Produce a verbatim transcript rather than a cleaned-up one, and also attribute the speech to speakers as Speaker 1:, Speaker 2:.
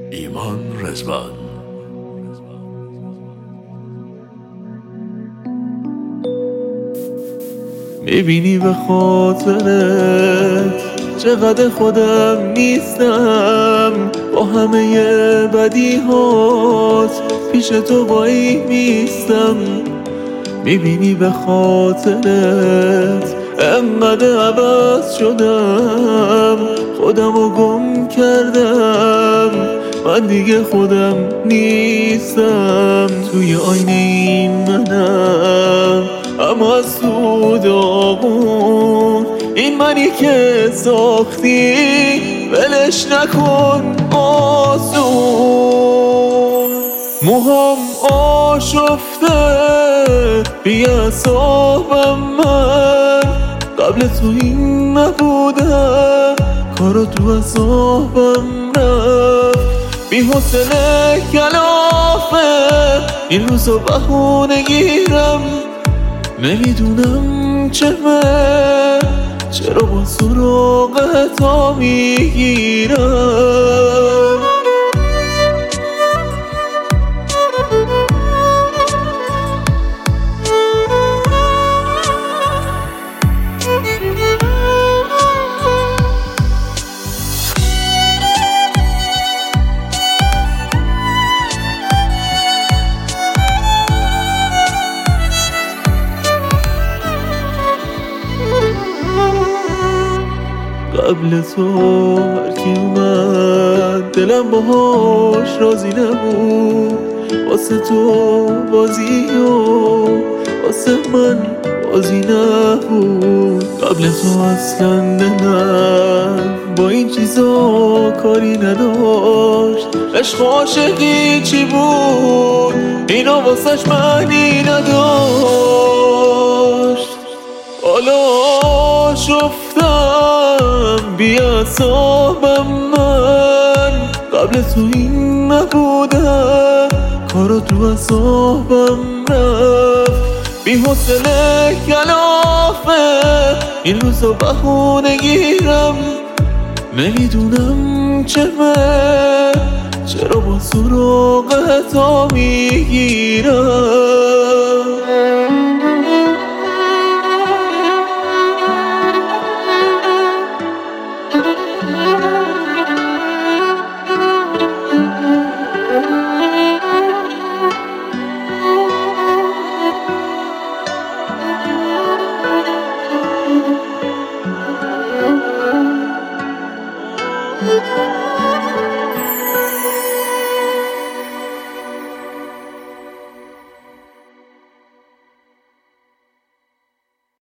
Speaker 1: ایمان رضوان. میبینی به خاطرت چقدر خودم نیستم، با همه بدیهات پیش تو وای میستم. میبینی به خاطرت انقدر عوض شدم، خودمو گم کردم، من دیگه خودم نیستم. توی آینه این منم، اما از تو داغون، این منی که ساختی ولش نکن آسون. موهام آشفته بی اعصابم، من قبل تو این نبودم، کارا تو اعصابم رفت. بی حوصله کلافه این روزا بهونه گیرم، نمیدونم چمه چرا با سراغ تا میگیرم. قبل تو هرکی اومد دلم باهاش راضی نبود، واسه تو بازی و واسه من بازی نبود. قبل تو اصلا دلم با این چیزا کاری نداشت، عشق و عاشقی چی بود اینا واسش معنی نداشت. حالا شفتم بی اعصابم، من قبل تو این نبودم، کارا تو اعصابم رفت. بی حوصله کلافه این روزا بهونه گیرم، نمیدونم چمه چرا با سراغ تا میگیرم.